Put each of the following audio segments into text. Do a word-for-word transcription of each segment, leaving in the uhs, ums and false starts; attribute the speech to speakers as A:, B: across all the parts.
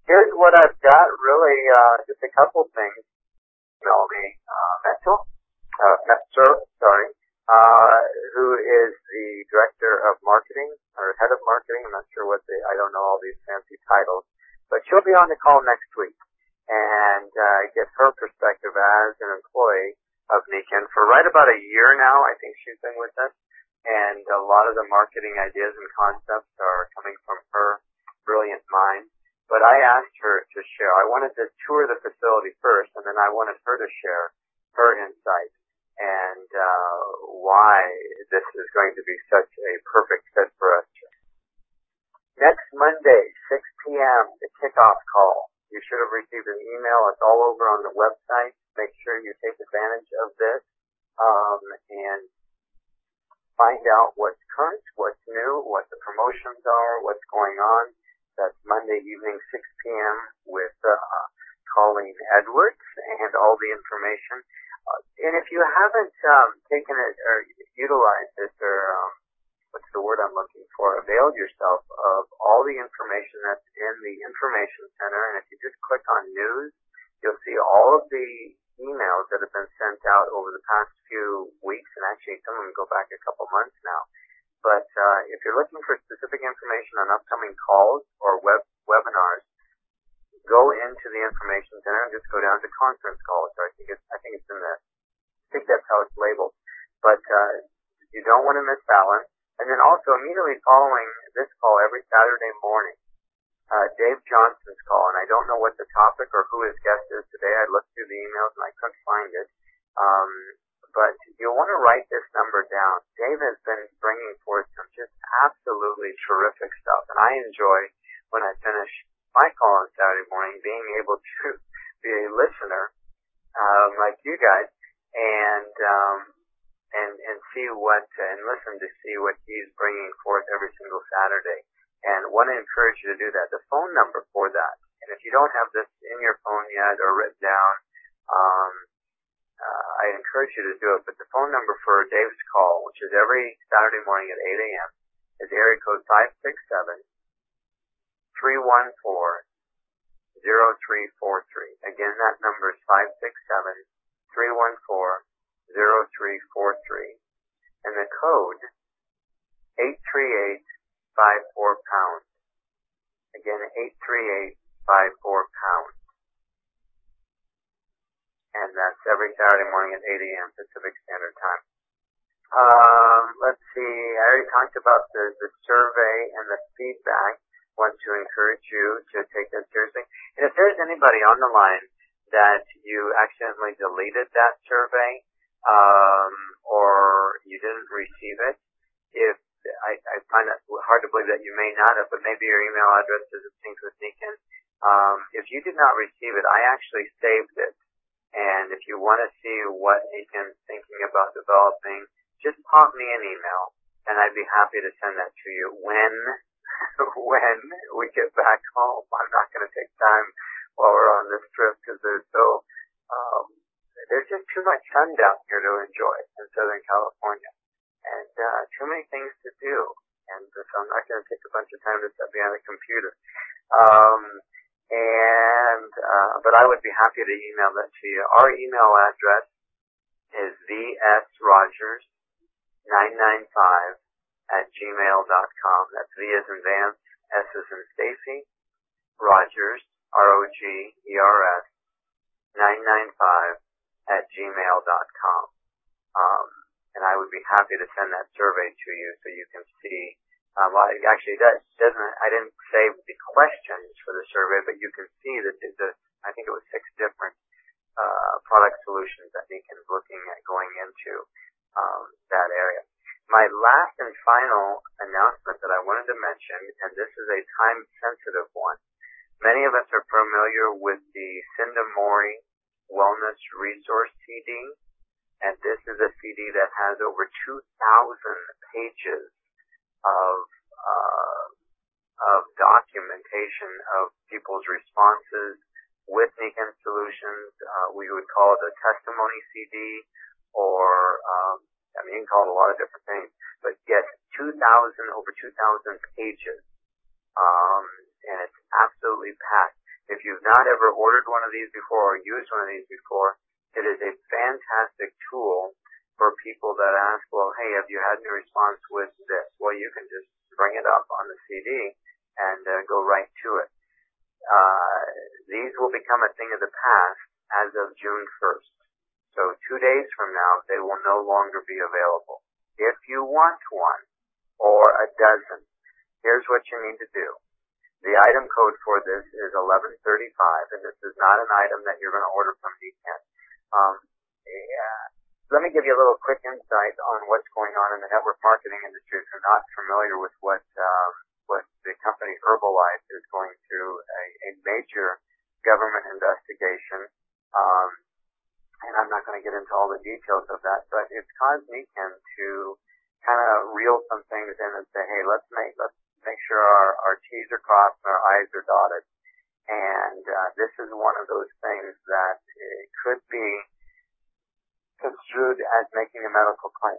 A: Here's what I've got, really, uh, just a couple things. Melody uh, Mental, uh, Metzer, sorry, uh, who is the director of marketing, or head of marketing. I'm not sure what the, I don't know all these fancy titles, but she'll be on the call next week and uh, get her perspective as an employee of Niken for right about a year now. I think she's been with us, and a lot of the marketing ideas and concepts are coming from her brilliant mind. But I asked her to share. I wanted to tour the facility first, and then I wanted her to share her insights and uh, why this is going to be such a perfect fit for us. Next Monday, six p.m., the kickoff call. You should have received an email. It's all over on the website. Make sure you take advantage of this um, and find out what's current, what's new, what the promotions are, what's going on. That's Monday evening, six p.m. with uh, Colleen Edwards and all the information. Uh, and if you haven't um, taken it or utilized it or um, what's the word I'm looking for, availed yourself of all the information that's in the information center, and if you just click on news, you'll see all of the emails that have been sent out over the past few weeks, and actually some of them go back a couple months now. But uh, if you're looking for specific information on upcoming calls or web webinars, go into the information center and just go down to conference calls. So I think it's I think it's in there. I think that's how it's labeled. But uh, you don't want to miss that one. And then also immediately following this call every Saturday morning, uh, Dave Johnson's call. And I don't know what the topic or who his guest is today. I looked through the emails and I couldn't find it. Um, But you'll want to write this number down. Dave has been bringing forth some just absolutely terrific stuff. And I enjoy, when I finish my call on Saturday morning, being able to be a listener, um, like you guys, and, um, and, and see what, and listen to see what he's bringing forth every single Saturday. And want to encourage you to do that. The phone number for that, and if you don't have this in your phone yet or written down, um, Uh, I encourage you to do it, but the phone number for Dave's call, which is every Saturday morning at eight a.m., is area code five six seven, three one four, zero three four three. Again, that number is five six seven, three one four, zero three four three. And the code, eight three eight, five four pound. Again, eight three eight, five four pound. And that's every Saturday morning at eight a.m. Pacific Standard Time. Um, let's see, I already talked about the, the survey and the feedback. I want to encourage you to take that seriously. And if there's anybody on the line that you accidentally deleted that survey, um, or you didn't receive it, if I, I find it hard to believe that you may not have, but maybe your email address isn't synced with Niken. Um, if you did not receive it, I actually saved it. And if you want to see what Niken's thinking about developing, just pop me an email, and I'd be happy to send that to you when when we get back home. I'm not going to take time while we're on this trip because there's so um, there's just too much sun down here to enjoy in Southern California, and uh, too many things to do. And so I'm not going to take a bunch of time to sit behind a computer. Um, And, uh, but I would be happy to email that to you. Our email address is v s rogers nine nine five at gmail dot com. That's V as in Vance, S as in Stacy, Rogers, R O G E R S, nine nine five at gmail dot com. Um, and I would be happy to send that survey to you so you can see. Um, well, actually, that doesn't. I didn't save the questions for the survey, but you can see that the, I think it was six different uh, product solutions that Niken is looking at going into um, that area. My last and final announcement that I wanted to mention, and this is a time-sensitive one. Many of us are familiar with the Cinda Mori Wellness Resource C D, and this is a C D that has over two thousand pages of uh, of documentation of people's responses with Niken Solutions. Uh, we would call it a testimony C D, or um, I mean, you can call it a lot of different things. But yes, two thousand over two thousand pages, um, and it's absolutely packed. If you've not ever ordered one of these before or used one of these before, it is a fantastic tool for people that ask, well, hey, have you had any response with this? Well, you can just bring it up on the C D and uh, go right to it. Uh, these will become a thing of the past as of June first. So two days from now, they will no longer be available. If you want one or a dozen, here's what you need to do. The item code for this is eleven thirty-five, and this is not an item that you're going to order from D ten. Um, yeah. Let me give you a little quick insight on what's going on in the network marketing industry if you're not familiar with what um, what the company Herbalife is going through a, a major government investigation. Um, and I'm not going to get into all the details of that, but it's caused Nikken to kind of reel some things in and say, hey, let's make let's make sure our, our T's are crossed and our I's are dotted. And uh, this is one of those things that it could be construed as making a medical claim.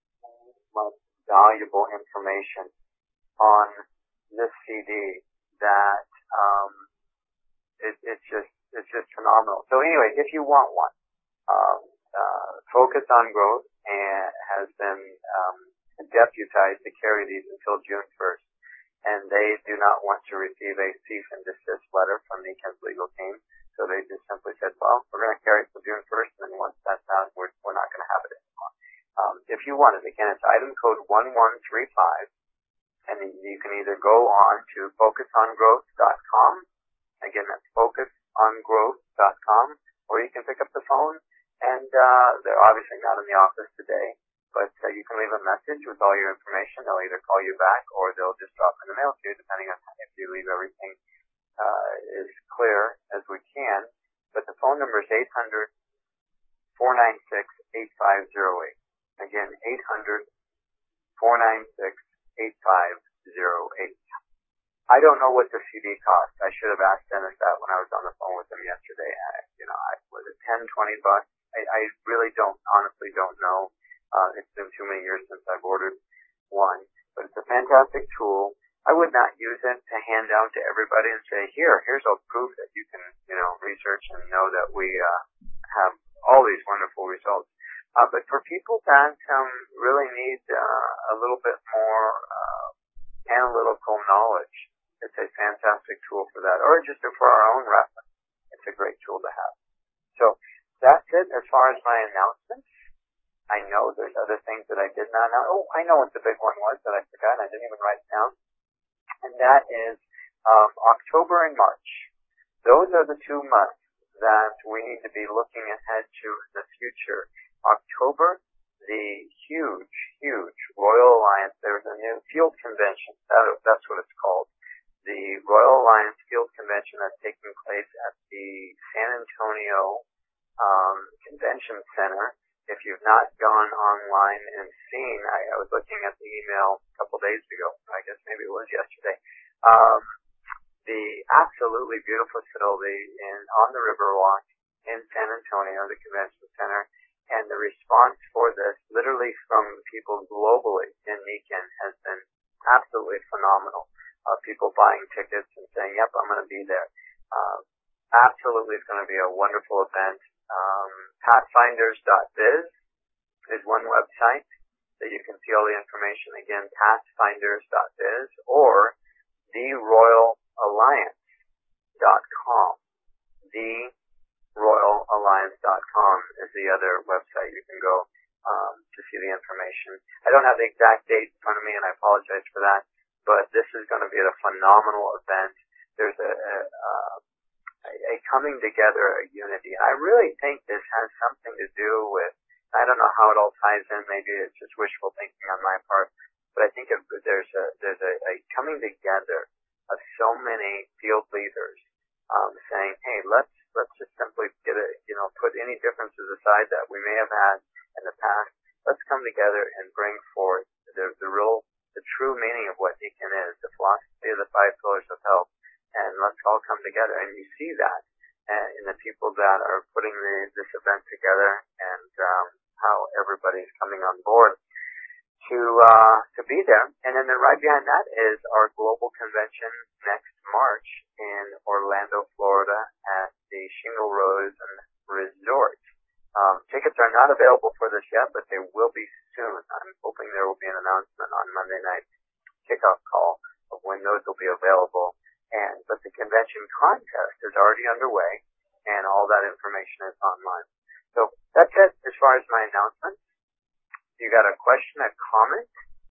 A: Most valuable information on this C D that um, it, it's just it's just phenomenal. So anyway, if you want one, um, uh, Focus on Growth and has been um, deputized to carry these until June first, and they do not want to receive a cease and desist letter from Nikken's legal team. So they just simply said, well, we're going to carry it till June first, and then once that's out, we're, we're not going to have it anymore. Um, if you want it, again, it's item code one one three five, and you can either go on to focus on growth dot com. Again, that's focus on growth dot com, or you can pick up the phone, and uh, they're obviously not in the office today, but uh, you can leave a message with all your information. They'll either call you back, or they'll just drop in the mail to you, depending on if you leave everything Uh, is clear as we can, but the phone number is eight hundred, four nine six, eight five zero eight. Again, eight hundred, four nine six, eight five zero eight. I don't know what the C D cost. I should have asked Dennis that when I was on the phone with him yesterday. I, you know, I, was it ten, twenty bucks? I, I really don't, honestly don't know. Uh, it's been too many years since I've ordered one, but it's a fantastic tool. I would not use it to hand out to everybody and say, here, here's all proof that you can, you know, research and know that we uh, have all these wonderful results. Uh, but for people that um, really need uh, a little bit more uh, analytical knowledge, it's a fantastic tool for that. Or just for our own reference, it's a great tool to have. So that's it as far as my announcements. I know there's other things that I did not know. Oh, I know what the big one was that I forgot. I didn't even write it down. And that is um, October and March. Those are the two months that we need to be looking ahead to in the future. October, the huge, huge Royal Alliance, there's a new field convention. That, that's what it's called. The Royal Alliance Field Convention that's taking place at the San Antonio um, Convention Center. If you've not gone online and seen, I, I was looking at the email a couple days ago, I guess maybe it was yesterday, um, the absolutely beautiful facility in, on the Riverwalk in San Antonio, the convention center, and the response for this, literally from people globally in Nikken, has been absolutely phenomenal. Uh, people buying tickets and saying, yep, I'm going to be there. Uh, absolutely, it's going to be a wonderful event. Um, pathfinders dot biz is one website that you can see all the information. Again, pathfinders dot biz or the royal alliance dot com. the royal alliance dot com is the other website you can go um, to see the information. I don't have the exact date in front of me, and I apologize for that, but this is going to be a phenomenal event. There's a, a, a a coming together, a unity. I really think this has something to do with, I don't know how it all ties in, maybe it's just wishful thinking on my part, but I think it, there's a there's a, a coming together of so many field leaders um, saying, hey, let's let's just simply get a, you know, put any differences aside that we may have had in the past. Let's come together and bring forth the, the real, the true meaning of what Nikken is, the philosophy of the five pillars of health. And let's all come together. And you see that uh, in the people that are putting the, this event together, and um, how everybody's coming on board to uh, to be there. And then right behind that is our global convention next March in Orlando, Florida. tickets are not available for this yet, but they will be soon. I'm hoping there will be an announcement on Monday night kickoff call of when those will be available. And but the convention contest is already underway, and all that information is online. So that's it as far as my announcements. If you got a question, a comment,